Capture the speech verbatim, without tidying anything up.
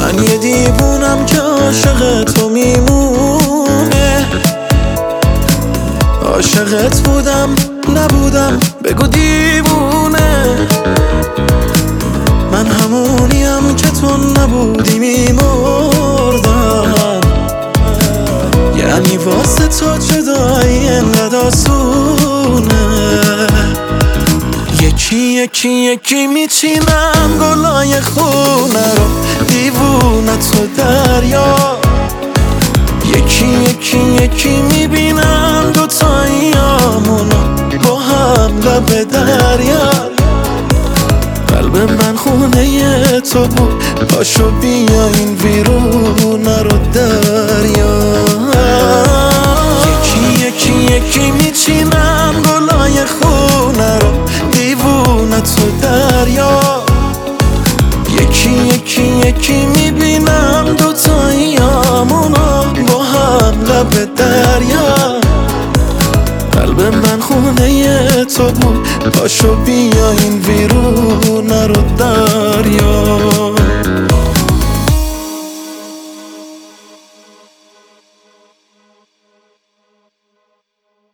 من یه دیوونم که عاشق تو میمونه. عاشقت بودم نبودم بگو دیوونه. من همونیم که تو نبودی میمردم. یعنی واسه تو جدایی انقدر آسونه. یکی یکی یکی میچینم گلای خونه رو، دیوونه تو دریا. یکی یکی یکی میبینم دوتاییامونو با هم لب دریا. قلب من خونه تو بود، پاشو بیا این ویرونه رو دریا. یکی یکی یکی میچینم گلای خونه رو، دیوونه تو دریا. یکی یکی یکی میبینم دوتاییامونو با هم لب دریا. قلب من خونه تو بود، پاشو بیا این ویرونه رو دریا.